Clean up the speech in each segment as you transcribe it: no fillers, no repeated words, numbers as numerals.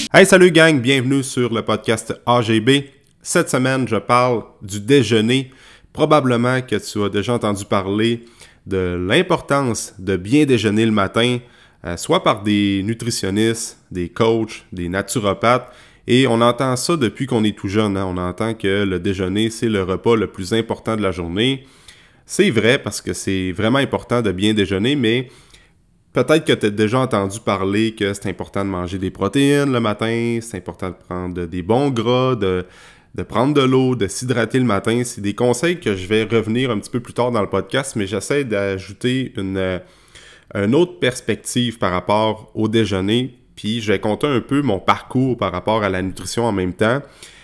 Hey, salut gang, bienvenue sur le podcast AGB. Cette semaine, je parle du déjeuner. Probablement que tu as déjà entendu parler de l'importance de bien déjeuner le matin, soit par des nutritionnistes, des coachs, des naturopathes. Et on entend ça depuis qu'on est tout jeune. On entend que le déjeuner, c'est le repas le plus important de la journée. C'est vrai parce que c'est vraiment important de bien déjeuner, mais peut-être que tu as déjà entendu parler que c'est important de manger des protéines le matin, c'est important de prendre des bons gras, de prendre de l'eau, de s'hydrater le matin. C'est des conseils que je vais revenir un petit peu plus tard dans le podcast, mais j'essaie d'ajouter une autre perspective par rapport au déjeuner. Puis je vais compter un peu mon parcours par rapport à la nutrition en même temps.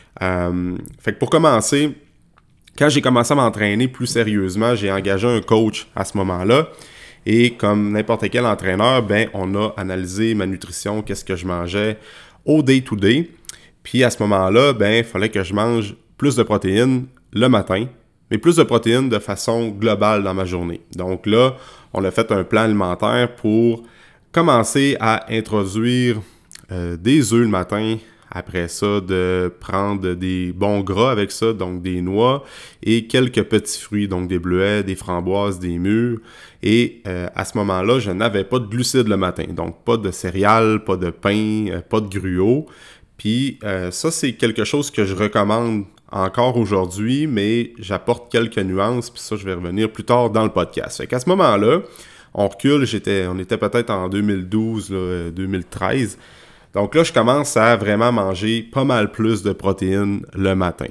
Fait que pour commencer, quand j'ai commencé à m'entraîner plus sérieusement, j'ai engagé un coach à ce moment-là. Et comme n'importe quel entraîneur, on a analysé ma nutrition, qu'est-ce que je mangeais au day-to-day. Puis à ce moment-là, il fallait que je mange plus de protéines le matin, mais plus de protéines de façon globale dans ma journée. Donc là, on a fait un plan alimentaire pour commencer à introduire des œufs le matin. Après ça, de prendre des bons gras avec ça, donc des noix et quelques petits fruits, donc des bleuets, des framboises, des mûres. Et à ce moment-là, je n'avais pas de glucides le matin, donc pas de céréales, pas de pain, pas de gruau. Puis ça, c'est quelque chose que je recommande encore aujourd'hui, mais j'apporte quelques nuances, puis ça, je vais revenir plus tard dans le podcast. Fait qu'à ce moment-là, on recule, on était peut-être en 2012, 2013. Donc là, je commence à vraiment manger pas mal plus de protéines le matin.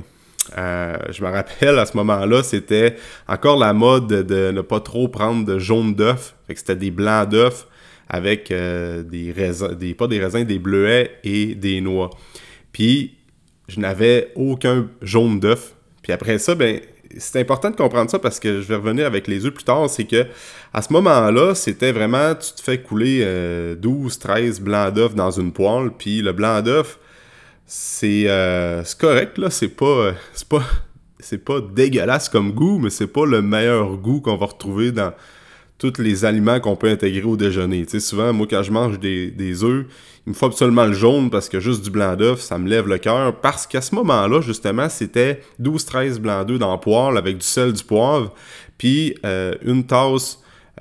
Je me rappelle, à ce moment-là, c'était encore la mode de ne pas trop prendre de jaune d'œuf. Fait que c'était des blancs d'œufs avec des raisins, pas des raisins, des bleuets et des noix. Puis, je n'avais aucun jaune d'œuf. Puis après ça, c'est important de comprendre ça parce que je vais revenir avec les œufs plus tard, c'est que à ce moment-là, c'était vraiment, tu te fais couler 12, 13 blancs d'œufs dans une poêle, puis le blanc d'œuf, c'est correct, là, c'est pas dégueulasse comme goût, mais c'est pas le meilleur goût qu'on va retrouver dans tous les aliments qu'on peut intégrer au déjeuner. Tu sais, souvent, moi, quand je mange des œufs, il me faut absolument le jaune parce que juste du blanc d'œuf, ça me lève le cœur. Parce qu'à ce moment-là, justement, c'était 12-13 blancs d'œufs dans la poêle avec du sel, du poivre, puis une tasse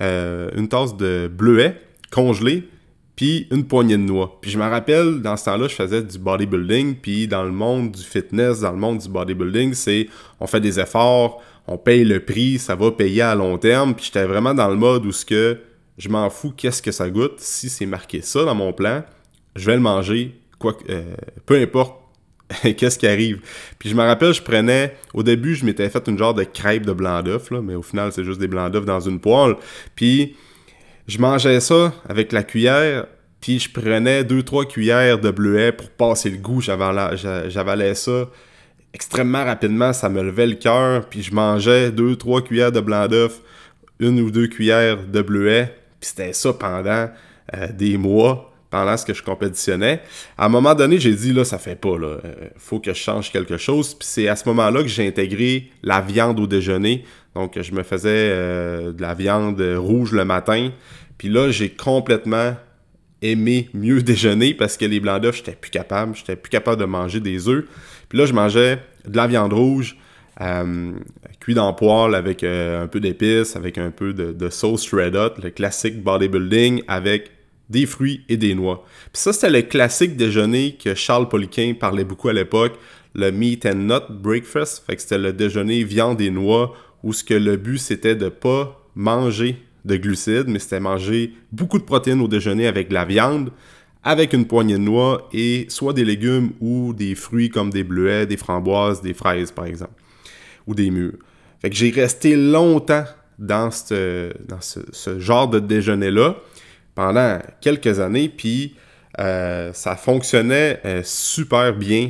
de bleuets congelés, puis une poignée de noix. Puis je me rappelle, dans ce temps-là, je faisais du bodybuilding, puis dans le monde du fitness, dans le monde du bodybuilding, on fait des efforts, on paye le prix, ça va payer à long terme, puis j'étais vraiment dans le mode où je m'en fous qu'est-ce que ça goûte, si c'est marqué ça dans mon plan, je vais le manger, peu importe qu'est-ce qui arrive. Puis je me rappelle, au début, je m'étais fait une genre de crêpe de blanc d'œuf, là, mais au final, c'est juste des blancs d'œuf dans une poêle. Puis je mangeais ça avec la cuillère, puis je prenais 2-3 cuillères de bleuets pour passer le goût. J'avalais ça extrêmement rapidement, ça me levait le cœur, puis je mangeais 2-3 cuillères de blanc d'œuf, 1 ou 2 cuillères de bleuets, puis c'était ça pendant des mois, pendant ce que je compétitionnais. À un moment donné, j'ai dit, là, ça fait pas, là, faut que je change quelque chose, puis c'est à ce moment-là que j'ai intégré la viande au déjeuner, donc je me faisais de la viande rouge le matin, puis là, j'ai complètement aimé mieux déjeuner parce que les blancs d'œufs, j'étais plus capable de manger des œufs. Puis là, je mangeais de la viande rouge, cuite en poêle avec un peu d'épices, avec un peu de sauce Red Hot, le classique bodybuilding avec des fruits et des noix. Puis ça, c'était le classique déjeuner que Charles Poliquin parlait beaucoup à l'époque, le Meat and Nut Breakfast. Fait que c'était le déjeuner viande et noix où ce que le but, c'était de pas manger de glucides, mais c'était manger beaucoup de protéines au déjeuner avec de la viande, avec une poignée de noix et soit des légumes ou des fruits comme des bleuets, des framboises, des fraises par exemple, ou des mûres. Fait que j'ai resté longtemps dans ce genre de déjeuner-là pendant quelques années, puis ça fonctionnait super bien.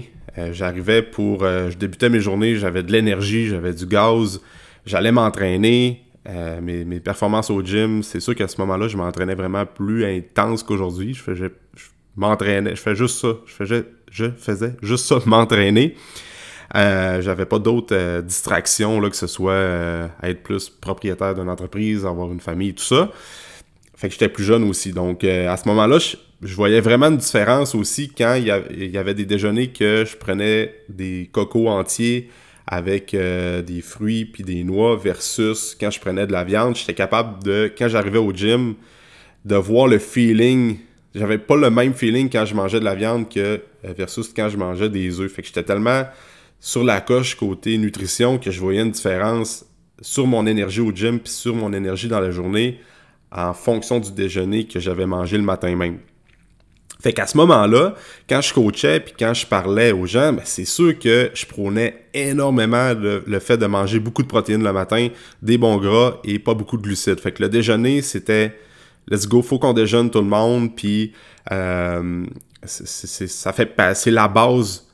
Je débutais mes journées, j'avais de l'énergie, j'avais du gaz, j'allais m'entraîner. Mes performances au gym, c'est sûr qu'à ce moment-là, je m'entraînais vraiment plus intense qu'aujourd'hui. Je faisais juste ça, m'entraîner. J'avais pas d'autres distractions, là, que ce soit être plus propriétaire d'une entreprise, avoir une famille, tout ça. Fait que j'étais plus jeune aussi. Donc, à ce moment-là, je voyais vraiment une différence aussi quand il y avait des déjeuners que je prenais des cocos entiers avec des fruits puis des noix versus quand je prenais de la viande. J'étais capable quand j'arrivais au gym, de voir le feeling. J'avais pas le même feeling quand je mangeais de la viande que versus quand je mangeais des œufs. Fait que j'étais tellement sur la coche côté nutrition que je voyais une différence sur mon énergie au gym puis sur mon énergie dans la journée en fonction du déjeuner que j'avais mangé le matin même. Fait qu'à ce moment-là, quand je coachais puis quand je parlais aux gens, ben c'est sûr que je prônais énormément le fait de manger beaucoup de protéines le matin, des bons gras et pas beaucoup de glucides. Fait que le déjeuner, c'était let's go, faut qu'on déjeune tout le monde, puis c'est la base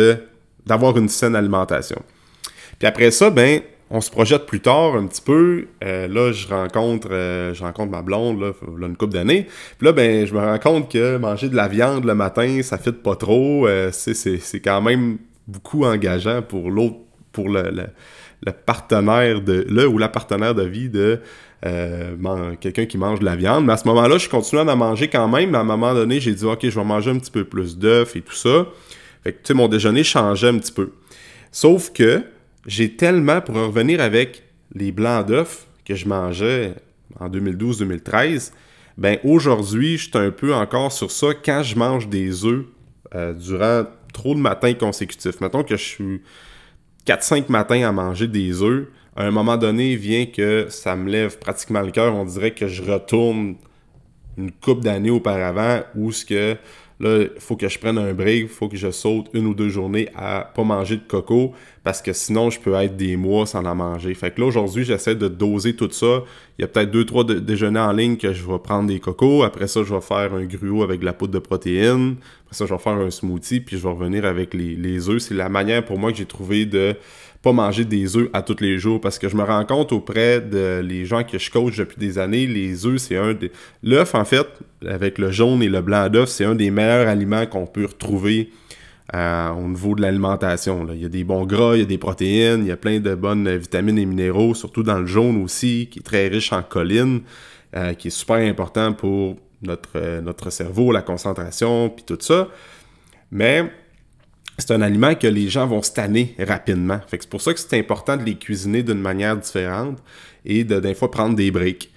d'avoir une saine alimentation. Puis après ça, ben on se projette plus tard un petit peu. Là, je rencontre ma blonde, là une couple d'années. Puis là, ben, je me rends compte que manger de la viande le matin, ça fit pas trop. C'est quand même beaucoup engageant pour l'autre, pour le partenaire ou la partenaire de vie de quelqu'un qui mange de la viande. Mais à ce moment-là, je continuais à en manger quand même. Mais à un moment donné, j'ai dit, OK, je vais manger un petit peu plus d'œufs et tout ça. Fait que, tu sais, mon déjeuner changeait un petit peu. Sauf que j'ai tellement, pour revenir avec les blancs d'œufs que je mangeais en 2012-2013, ben aujourd'hui, je suis un peu encore sur ça quand je mange des œufs durant trop de matins consécutifs. Mettons que je suis 4-5 matins à manger des œufs, à un moment donné, vient que ça me lève pratiquement le cœur. On dirait que je retourne une couple d'années auparavant où ce que là, il faut que je prenne un break, il faut que je saute 1 ou 2 journées à pas manger de coco parce que sinon, je peux être des mois sans en manger. Fait que là, aujourd'hui, j'essaie de doser tout ça. Il y a peut-être 2-3 déjeuners en ligne que je vais prendre des cocos. Après ça, je vais faire un gruau avec de la poudre de protéines. Après ça, je vais faire un smoothie, puis je vais revenir avec les œufs. C'est la manière pour moi que j'ai trouvé de pas manger des œufs à tous les jours parce que je me rends compte auprès de les gens que je coach depuis des années, les œufs, c'est l'œuf, en fait, avec le jaune et le blanc d'œuf, c'est un des meilleurs aliments qu'on peut retrouver au niveau de l'alimentation. Là. Il y a des bons gras, il y a des protéines, il y a plein de bonnes vitamines et minéraux, surtout dans le jaune aussi, qui est très riche en choline, qui est super important pour notre cerveau, la concentration, puis tout ça. Mais c'est un aliment que les gens vont se tanner rapidement. Fait que c'est pour ça que c'est important de les cuisiner d'une manière différente et des fois prendre des breaks.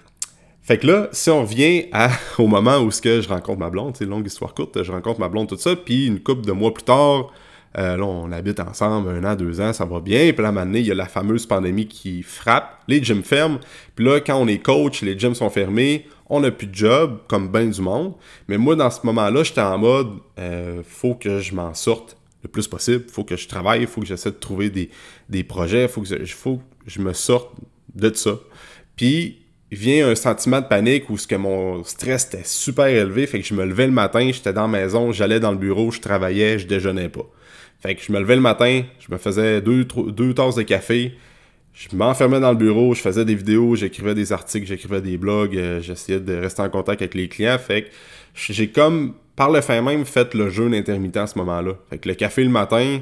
Fait que là, si on revient au moment où je rencontre ma blonde, c'est longue histoire courte, je rencontre ma blonde, tout ça, puis une couple de mois plus tard, là, on habite ensemble 1 an, 2 ans, ça va bien, puis là, à un moment donné, il y a la fameuse pandémie qui frappe, les gyms ferment, puis là, quand on est coach, les gyms sont fermés, on n'a plus de job, comme ben du monde, mais moi, dans ce moment-là, j'étais en mode, faut que je m'en sorte le plus possible, faut que je travaille, faut que j'essaie de trouver des projets, faut que je me sorte de ça. Puis, vient un sentiment de panique où mon stress était super élevé, fait que je me levais le matin, j'étais dans la maison, j'allais dans le bureau, je travaillais, je déjeunais pas. Fait que je me levais le matin, je me faisais 2 tasses de café, je m'enfermais dans le bureau, je faisais des vidéos, j'écrivais des articles, j'écrivais des blogs, j'essayais de rester en contact avec les clients, fait que j'ai comme, par le fait même, fait le jeûne intermittent à ce moment-là. Fait que le café le matin,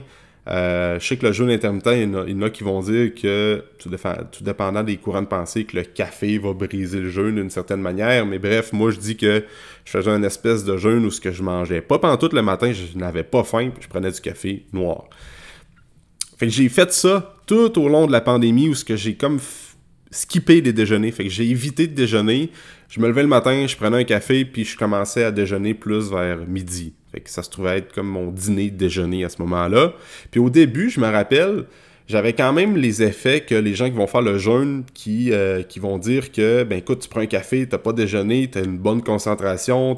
je sais que le jeûne intermittent, il y en a qui vont dire que, tout dépendant des courants de pensée, que le café va briser le jeûne d'une certaine manière. Mais bref, moi, je dis que je faisais une espèce de jeûne où ce que je mangeais pas pantoute le matin, je n'avais pas faim, puis je prenais du café noir. Fait que j'ai fait ça tout au long de la pandémie où ce que j'ai comme skippé des déjeuners. Fait que j'ai évité de déjeuner. Je me levais le matin, je prenais un café, puis je commençais à déjeuner plus vers midi. Fait que ça se trouvait être comme mon dîner-déjeuner à ce moment-là. Puis au début, je me rappelle, j'avais quand même les effets que les gens qui vont faire le jeûne, qui vont dire que, ben écoute, tu prends un café, t'as pas déjeuné, t'as une bonne concentration,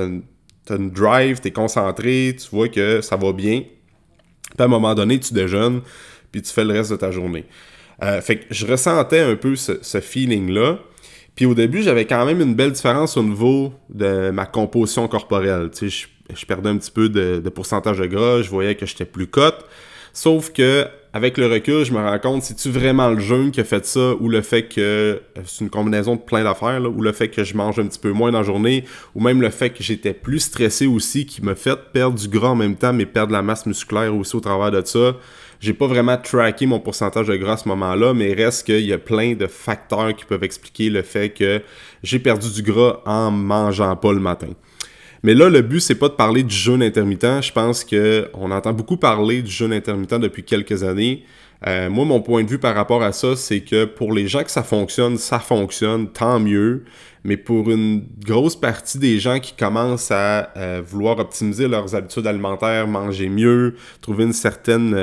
t'as une drive, t'es concentré, tu vois que ça va bien. Puis à un moment donné, tu déjeunes, puis tu fais le reste de ta journée. Fait que je ressentais un peu ce feeling-là. Puis au début, j'avais quand même une belle différence au niveau de ma composition corporelle. Tu sais, je perdais un petit peu de pourcentage de gras, je voyais que j'étais plus cut. Sauf que avec le recul, je me rends compte, c'est-tu vraiment le jeûne qui a fait ça, ou le fait que c'est une combinaison de plein d'affaires, là, ou le fait que je mange un petit peu moins dans la journée, ou même le fait que j'étais plus stressé aussi, qui m'a fait perdre du gras en même temps, mais perdre la masse musculaire aussi au travers de ça. J'ai pas vraiment tracké mon pourcentage de gras à ce moment-là, mais reste qu'il y a plein de facteurs qui peuvent expliquer le fait que j'ai perdu du gras en mangeant pas le matin. Mais là, le but, c'est pas de parler du jeûne intermittent. Je pense qu'on entend beaucoup parler du jeûne intermittent depuis quelques années. Moi, mon point de vue par rapport à ça, c'est que pour les gens que ça fonctionne, tant mieux. Mais pour une grosse partie des gens qui commencent à vouloir optimiser leurs habitudes alimentaires, manger mieux, trouver une certaine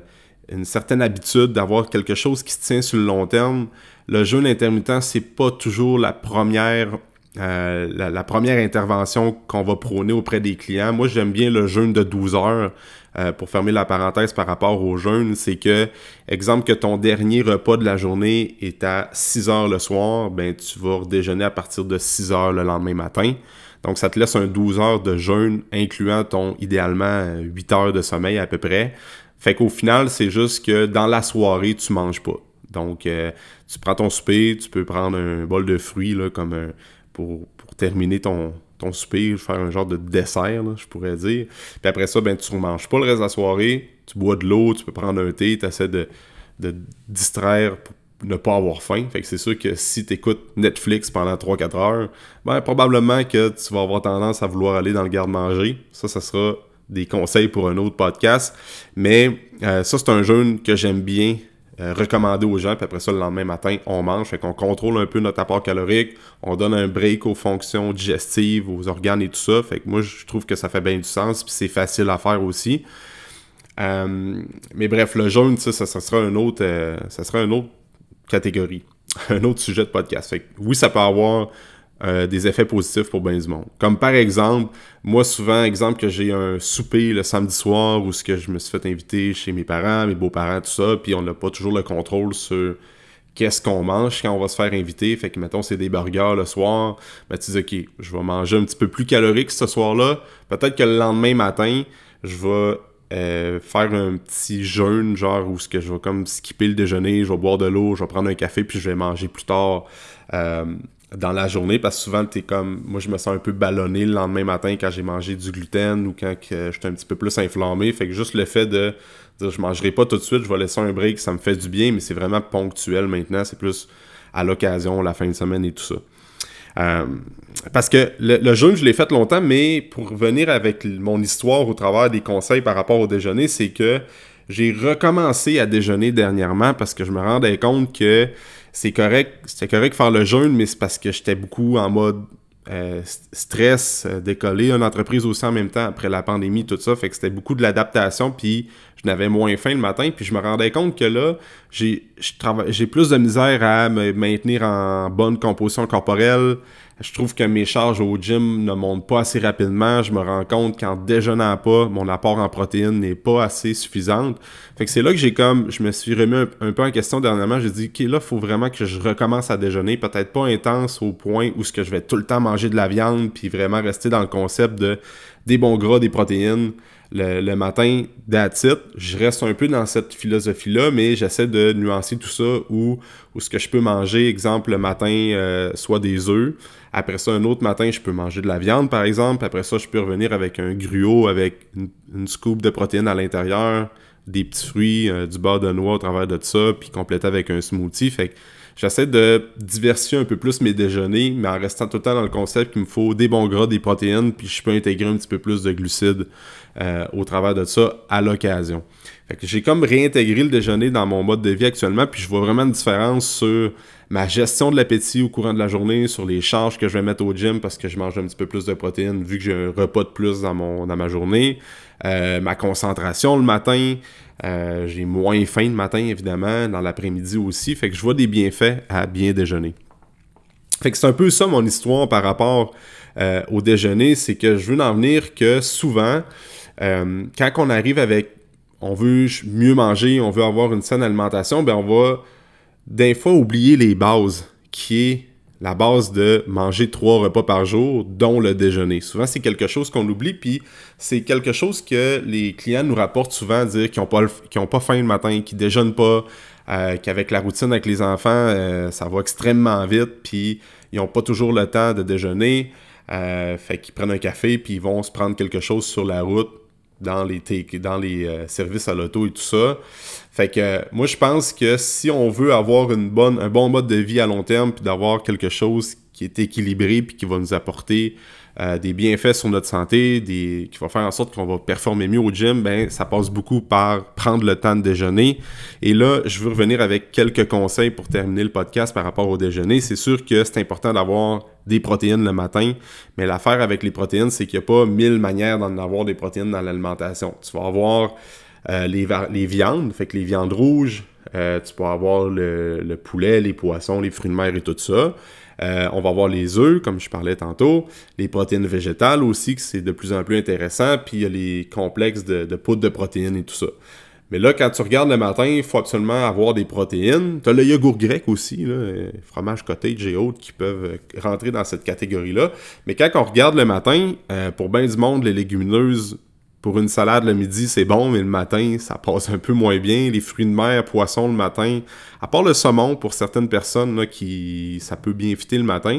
habitude d'avoir quelque chose qui se tient sur le long terme, le jeûne intermittent, c'est pas toujours la première intervention qu'on va prôner auprès des clients. Moi, j'aime bien le jeûne de 12 heures. Pour fermer la parenthèse par rapport au jeûne, c'est que, exemple, que ton dernier repas de la journée est à 6 heures le soir, ben tu vas déjeuner à partir de 6 heures le lendemain matin. Donc, ça te laisse un 12 heures de jeûne, incluant ton, idéalement, 8 heures de sommeil à peu près. Fait qu'au final, c'est juste que dans la soirée, tu manges pas. Donc, tu prends ton souper, tu peux prendre un bol de fruits là, pour terminer ton souper, faire un genre de dessert, là, je pourrais dire. Puis après ça, ben tu ne manges pas le reste de la soirée, tu bois de l'eau, tu peux prendre un thé, tu essaies de distraire pour ne pas avoir faim. Fait que c'est sûr que si tu écoutes Netflix pendant 3-4 heures, ben probablement que tu vas avoir tendance à vouloir aller dans le garde-manger. Ça sera des conseils pour un autre podcast. Mais ça, c'est un jeûne que j'aime bien recommander aux gens, puis après ça, le lendemain matin, on mange, fait qu'on contrôle un peu notre apport calorique, on donne un break aux fonctions digestives, aux organes et tout ça, fait que moi, je trouve que ça fait bien du sens, puis c'est facile à faire aussi. Mais bref, le jeûne, ça sera une autre catégorie, un autre sujet de podcast. Fait que oui, ça peut avoir des effets positifs pour bien du monde. Comme par exemple, moi souvent, que j'ai un souper le samedi soir où je me suis fait inviter chez mes parents, mes beaux-parents, tout ça, puis on n'a pas toujours le contrôle sur qu'est-ce qu'on mange quand on va se faire inviter. Fait que, mettons, c'est des burgers le soir, ben tu dis, OK, je vais manger un petit peu plus calorique ce soir-là. Peut-être que le lendemain matin, je vais faire un petit jeûne, genre où je vais comme skipper le déjeuner, je vais boire de l'eau, je vais prendre un café, puis je vais manger plus tard dans la journée, parce que souvent, moi, je me sens un peu ballonné le lendemain matin quand j'ai mangé du gluten ou quand j'étais un petit peu plus inflammé. Fait que juste le fait de dire je mangerai pas tout de suite, je vais laisser un break, ça me fait du bien, mais c'est vraiment ponctuel maintenant. C'est plus à l'occasion, la fin de semaine et tout ça. Parce que le jeûne, je l'ai fait longtemps, mais pour revenir avec mon histoire au travers des conseils par rapport au déjeuner, c'est que j'ai recommencé à déjeuner dernièrement parce que je me rendais compte que c'était correct de faire le jeûne, mais c'est parce que j'étais beaucoup en mode stress, décoller une entreprise aussi en même temps après la pandémie, tout ça, fait que c'était beaucoup de l'adaptation, puis je n'avais moins faim le matin, puis je me rendais compte que là, j'ai plus de misère à me maintenir en bonne composition corporelle. Je trouve que mes charges au gym ne montent pas assez rapidement. Je me rends compte qu'en déjeunant pas, mon apport en protéines n'est pas assez suffisante. Fait que c'est là que je me suis remis un peu en question dernièrement. J'ai dit, OK, là, il faut vraiment que je recommence à déjeuner. Peut-être pas intense au point où je vais tout le temps manger de la viande puis vraiment rester dans le concept des bons gras, des protéines. Le matin, that's it. Je reste un peu dans cette philosophie-là, mais j'essaie de nuancer tout ça où ce que je peux manger, exemple, le matin, soit des œufs. Après ça, un autre matin, je peux manger de la viande, par exemple. Après ça, je peux revenir avec un gruau, avec une scoop de protéines à l'intérieur, des petits fruits, du beurre de noix au travers de ça, puis compléter avec un smoothie. Fait que j'essaie de diversifier un peu plus mes déjeuners, mais en restant tout le temps dans le concept qu'il me faut des bons gras, des protéines, puis je peux intégrer un petit peu plus de glucides au travers de ça à l'occasion. Fait que j'ai comme réintégré le déjeuner dans mon mode de vie actuellement, puis je vois vraiment une différence sur ma gestion de l'appétit au courant de la journée, sur les charges que je vais mettre au gym parce que je mange un petit peu plus de protéines vu que j'ai un repas de plus dans ma journée, ma concentration le matin, j'ai moins faim le matin évidemment, dans l'après-midi aussi, fait que je vois des bienfaits à bien déjeuner. Fait que c'est un peu ça mon histoire par rapport au déjeuner, c'est que je veux en venir que souvent, quand on arrive on veut mieux manger, on veut avoir une saine alimentation, ben on va des fois oublier les bases, qui est la base de manger 3 repas par jour, dont le déjeuner. Souvent, c'est quelque chose qu'on oublie, puis c'est quelque chose que les clients nous rapportent souvent, dire qu'ils n'ont pas faim le matin, qu'ils ne déjeunent pas, qu'avec la routine avec les enfants, ça va extrêmement vite, puis ils n'ont pas toujours le temps de déjeuner, fait qu'ils prennent un café, puis ils vont se prendre quelque chose sur la route, dans les services à l'auto et tout ça. Fait que moi, je pense que si on veut avoir un bon mode de vie à long terme puis d'avoir quelque chose qui qui est équilibré puis qui va nous apporter des bienfaits sur notre santé, qui va faire en sorte qu'on va performer mieux au gym, ben ça passe beaucoup par prendre le temps de déjeuner. Et là, je veux revenir avec quelques conseils pour terminer le podcast par rapport au déjeuner. C'est sûr que c'est important d'avoir des protéines le matin, mais l'affaire avec les protéines, c'est qu'il n'y a pas 1000 manières d'en avoir des protéines dans l'alimentation. Tu vas avoir les viandes, fait que les viandes rouges, tu peux avoir le poulet, les poissons, les fruits de mer et tout ça. On va avoir les œufs, comme je parlais tantôt, les protéines végétales aussi, que c'est de plus en plus intéressant, puis il y a les complexes de poudre de protéines et tout ça. Mais là, quand tu regardes le matin, il faut absolument avoir des protéines. Tu as le yogourt grec aussi, là, fromage cottage et autres qui peuvent rentrer dans cette catégorie-là. Mais quand on regarde le matin, pour bien du monde, les légumineuses, pour une salade le midi, c'est bon, mais le matin, ça passe un peu moins bien. Les fruits de mer, poissons le matin, à part le saumon, pour certaines personnes, là, ça peut bien fitter le matin.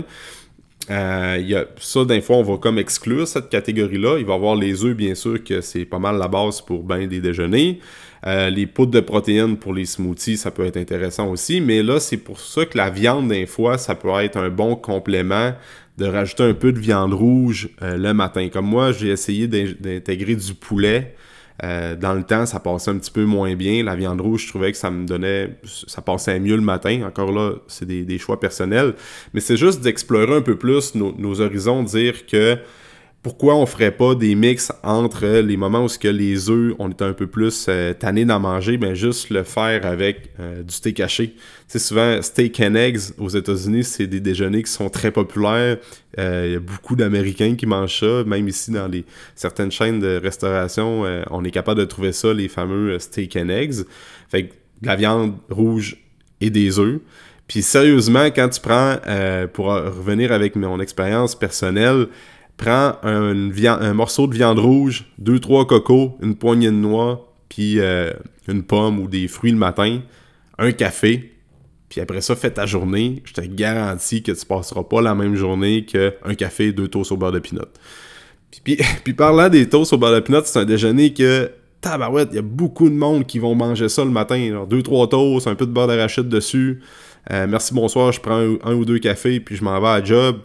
Y a ça, des fois, on va comme exclure cette catégorie-là. Il va y avoir les œufs, bien sûr, que c'est pas mal la base pour bien des déjeuners. Les poudres de protéines pour les smoothies, ça peut être intéressant aussi. Mais là, c'est pour ça que la viande, des fois, ça peut être un bon complément de rajouter un peu de viande rouge le matin. Comme moi, j'ai essayé d'intégrer du poulet. Dans le temps, ça passait un petit peu moins bien. La viande rouge, je trouvais que ça passait mieux le matin. Encore là, c'est des choix personnels. Mais c'est juste d'explorer un peu plus nos horizons, dire que pourquoi on ferait pas des mix entre les moments où les œufs, on est un peu plus tanné d'en manger, ben juste le faire avec du steak haché. Tu sais, souvent, steak and eggs aux États-Unis, c'est des déjeuners qui sont très populaires. Il y a beaucoup d'Américains qui mangent ça. Même ici, dans certaines chaînes de restauration, on est capable de trouver ça, les fameux steak and eggs. Fait que de la viande rouge et des œufs. Puis sérieusement, quand tu prends, pour revenir avec mon expérience personnelle, prends un morceau de viande rouge, 2-3 cocos, une poignée de noix, puis une pomme ou des fruits le matin, un café, puis après ça, fais ta journée. Je te garantis que tu passeras pas la même journée qu'un café et 2 toasts au beurre de pinot. Puis parlant des toasts au beurre de pinot, c'est un déjeuner que, tabarouette, il y a beaucoup de monde qui vont manger ça le matin. 2-3 toasts, un peu de beurre d'arachide dessus. Merci, bonsoir, je prends un ou deux cafés, puis je m'en vais à la job.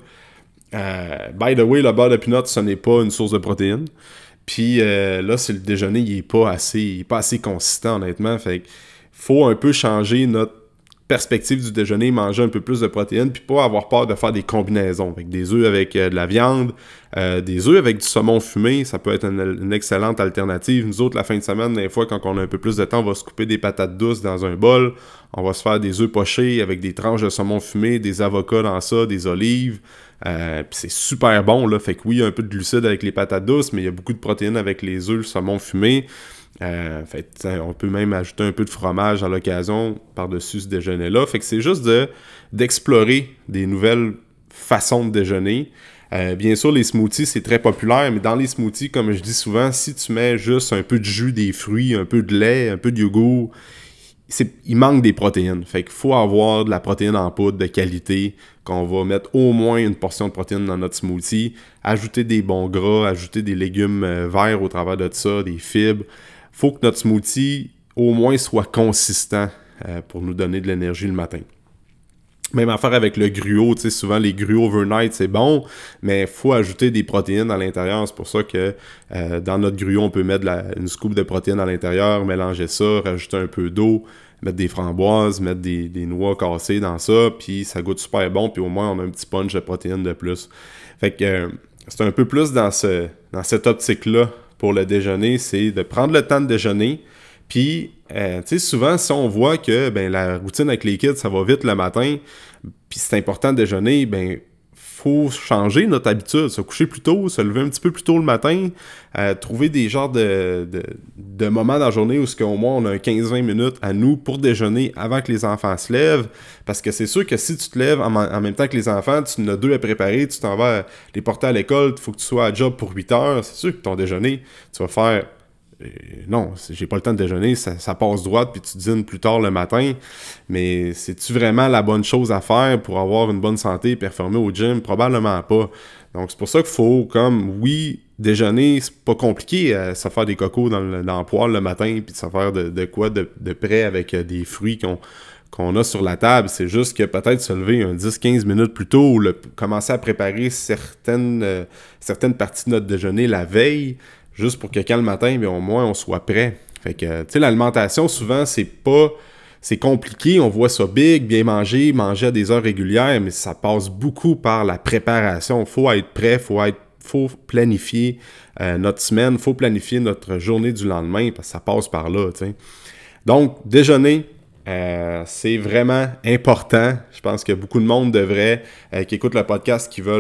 By the way, le beurre de pinot, ce n'est pas une source de protéines. Puis là, c'est le déjeuner, il est pas assez consistant, honnêtement. Fait qu'il faut un peu changer notre perspective du déjeuner, manger un peu plus de protéines, puis pas avoir peur de faire des combinaisons. Avec des œufs avec de la viande, des œufs avec du saumon fumé, ça peut être une excellente alternative. Nous autres, la fin de semaine, des fois, quand on a un peu plus de temps, on va se couper des patates douces dans un bol. On va se faire des œufs pochés avec des tranches de saumon fumé, des avocats dans ça, des olives. Puis c'est super bon, là. Fait que oui, il y a un peu de glucides avec les patates douces, mais il y a beaucoup de protéines avec les œufs, le saumon fumé. On peut même ajouter un peu de fromage à l'occasion par-dessus ce déjeuner-là. Fait que c'est juste d'explorer des nouvelles façons de déjeuner. Bien sûr, les smoothies, c'est très populaire, mais dans les smoothies, comme je dis souvent, si tu mets juste un peu de jus des fruits, un peu de lait, un peu de yogourt, il manque des protéines. Fait qu'il faut avoir de la protéine en poudre de qualité, qu'on va mettre au moins une portion de protéines dans notre smoothie, ajouter des bons gras, ajouter des légumes verts au travers de ça, des fibres. Faut que notre smoothie, au moins, soit consistant pour nous donner de l'énergie le matin. Même affaire avec le gruau, tu sais, souvent les gruaux overnight, c'est bon, mais il faut ajouter des protéines à l'intérieur. C'est pour ça que dans notre gruau, on peut mettre une scoop de protéines à l'intérieur, mélanger ça, rajouter un peu d'eau, mettre des framboises, mettre des noix cassées dans ça, puis ça goûte super bon, puis au moins on a un petit punch de protéines de plus. Fait que c'est un peu plus dans cette optique-là pour le déjeuner, c'est de prendre le temps de déjeuner. Puis, tu sais, souvent, si on voit que la routine avec les kids, ça va vite le matin, puis c'est important de déjeuner, faut changer notre habitude, se coucher plus tôt, se lever un petit peu plus tôt le matin, trouver des genres de moments dans la journée où au moins on a 15-20 minutes à nous pour déjeuner avant que les enfants se lèvent, parce que c'est sûr que si tu te lèves en même temps que les enfants, tu en as 2 à préparer, tu t'en vas les porter à l'école, il faut que tu sois à job pour 8 heures, c'est sûr que ton déjeuner, tu vas faire... non, j'ai pas le temps de déjeuner, ça passe droite, puis tu dînes plus tard le matin. Mais c'est-tu vraiment la bonne chose à faire pour avoir une bonne santé et performer au gym? Probablement pas. Donc, c'est pour ça qu'il faut, oui, déjeuner, c'est pas compliqué, se faire des cocos dans le poêle le matin, puis de se faire de quoi de près avec des fruits qu'on a sur la table. C'est juste que peut-être se lever un 10-15 minutes plus tôt ou commencer à préparer certaines parties de notre déjeuner la veille, juste pour que quand le matin, bien, au moins, on soit prêt. Fait que, tu sais, l'alimentation, souvent, c'est compliqué, on voit ça big, bien manger à des heures régulières, mais ça passe beaucoup par la préparation. Il faut être prêt, faut planifier notre semaine, il faut planifier notre journée du lendemain, parce que ça passe par là, tu sais. Donc, déjeuner, c'est vraiment important. Je pense que beaucoup de monde devrait, qui écoute le podcast, qui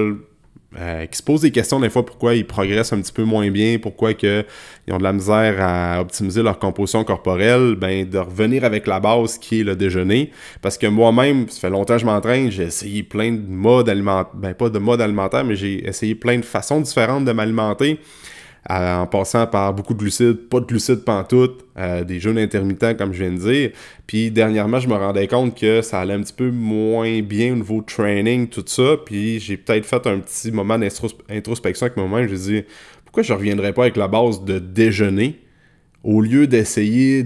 se posent des questions des fois pourquoi ils progressent un petit peu moins bien, pourquoi ils ont de la misère à optimiser leur composition corporelle, de revenir avec la base qui est le déjeuner. Parce que moi-même, ça fait longtemps que je m'entraîne, j'ai essayé plein de modes alimentaires, pas de mode alimentaire, mais j'ai essayé plein de façons différentes de m'alimenter. En passant par beaucoup de glucides, pas de glucides pantoute, des jeûnes intermittents comme je viens de dire. Puis dernièrement, je me rendais compte que ça allait un petit peu moins bien au niveau training, tout ça. Puis j'ai peut-être fait un petit moment d'introspection avec moi-même. J'ai dit, pourquoi je ne reviendrais pas avec la base de déjeuner au lieu d'essayer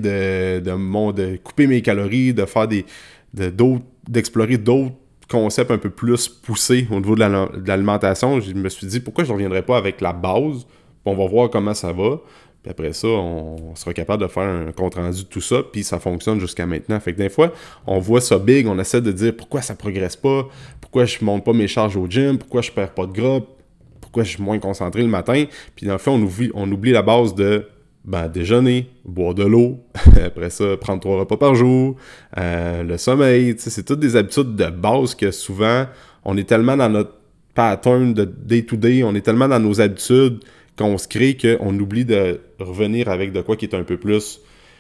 de couper mes calories, de faire d'explorer d'autres concepts un peu plus poussés au niveau de l'alimentation. Je me suis dit, pourquoi je ne reviendrais pas avec la base? On va voir comment ça va. Puis après ça, on sera capable de faire un compte-rendu de tout ça. Puis ça fonctionne jusqu'à maintenant. Fait que des fois, on voit ça big. On essaie de dire pourquoi ça progresse pas. Pourquoi je monte pas mes charges au gym. Pourquoi je perds pas de gras. Pourquoi je suis moins concentré le matin. Puis dans le fond, on oublie la base de déjeuner, boire de l'eau. Après ça, prendre 3 repas par jour. Le sommeil. C'est toutes des habitudes de base que souvent, on est tellement dans notre pattern de day-to-day. On est tellement dans nos habitudes qu'on se crée qu'on oublie de revenir avec de quoi qui est un peu plus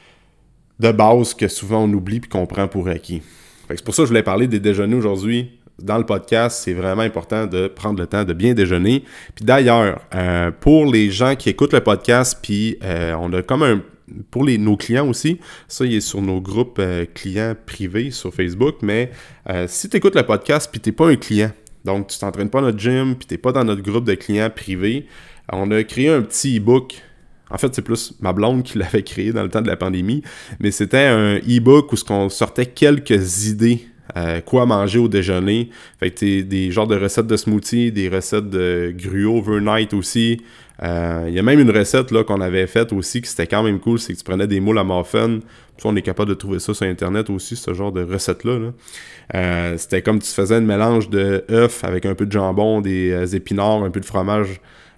de base que souvent on oublie et qu'on prend pour acquis. Fait que c'est pour ça que je voulais parler des déjeuners aujourd'hui. Dans le podcast, c'est vraiment important de prendre le temps de bien déjeuner. Puis d'ailleurs, pour les gens qui écoutent le podcast, puis on a comme pour nos clients aussi, ça il est sur nos groupes clients privés sur Facebook, mais si tu écoutes le podcast puis tu n'es pas un client, donc tu t'entraînes pas à notre gym puis tu n'es pas dans notre groupe de clients privés, on a créé un petit e-book. En fait, c'est plus ma blonde qui l'avait créé dans le temps de la pandémie, mais c'était un e-book où on sortait quelques idées quoi manger au déjeuner. Fait que c'est des genres de recettes de smoothie, des recettes de gruau overnight aussi. Il y a même une recette là, qu'on avait faite aussi qui c'était quand même cool, c'est que tu prenais des moules à muffin. Puis on est capable de trouver ça sur Internet aussi, ce genre de recette-là. Là. C'était comme tu faisais un mélange de œufs avec un peu de jambon, des épinards, un peu de fromage.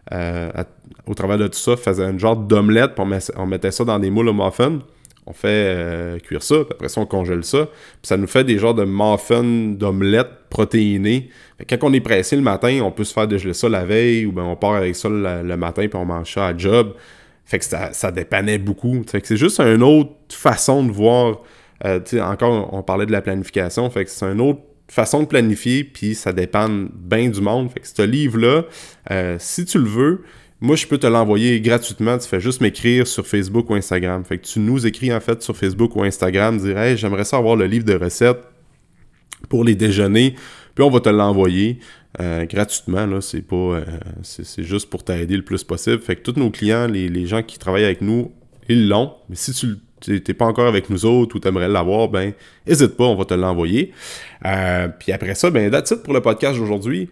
Au travers de tout ça, faisait une genre d'omelette, puis on mettait ça dans des moules au muffin. On fait cuire ça, puis après ça, on congèle ça. Puis ça nous fait des genres de muffins d'omelette protéinés. Quand on est pressé le matin, on peut se faire dégeler ça la veille, ou bien on part avec ça le matin, puis on mange ça à job. Fait que ça dépannait beaucoup. Fait que c'est juste une autre façon de voir. Encore, on parlait de la planification. Fait que c'est une autre façon de planifier, puis ça dépend bien du monde. Fait que ce livre-là, si tu le veux, moi, je peux te l'envoyer gratuitement. Tu fais juste m'écrire sur Facebook ou Instagram. Fait que tu nous écris, en fait, sur Facebook ou Instagram, dire « Hey, j'aimerais ça avoir le livre de recettes pour les déjeuners. » Puis on va te l'envoyer gratuitement. Là, c'est juste pour t'aider le plus possible. Fait que tous nos clients, les gens qui travaillent avec nous, ils l'ont. Mais si tu n'es pas encore avec nous autres ou tu aimerais l'avoir, n'hésite pas, on va te l'envoyer. Puis après ça, that's it pour le podcast d'aujourd'hui.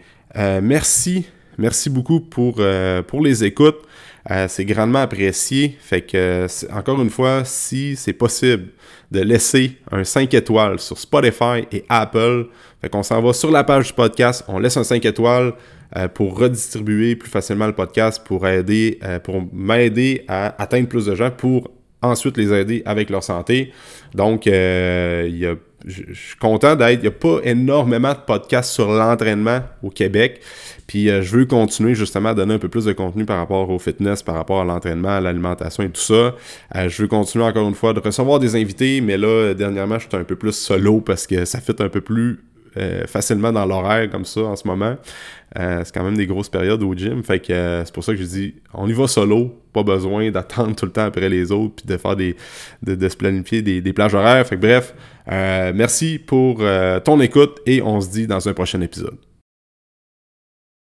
Merci beaucoup pour les écoutes. C'est grandement apprécié. Fait que, encore une fois, si c'est possible de laisser un 5 étoiles sur Spotify et Apple, fait qu'on s'en va sur la page du podcast, on laisse un 5 étoiles pour redistribuer plus facilement le podcast, pour m'aider à atteindre plus de gens, pour ensuite les aider avec leur santé. Donc, je suis content d'être. Il n'y a pas énormément de podcasts sur l'entraînement au Québec. Puis je veux continuer justement à donner un peu plus de contenu par rapport au fitness, par rapport à l'entraînement, à l'alimentation et tout ça. Je veux continuer encore une fois de recevoir des invités, mais là, dernièrement, je suis un peu plus solo parce que ça fit un peu plus facilement dans l'horaire comme ça en ce moment. C'est quand même des grosses périodes au gym. Fait que c'est pour ça que je dis, on y va solo. Pas besoin d'attendre tout le temps après les autres puis de faire de se planifier des plages horaires. Fait que bref, merci pour ton écoute et on se dit dans un prochain épisode.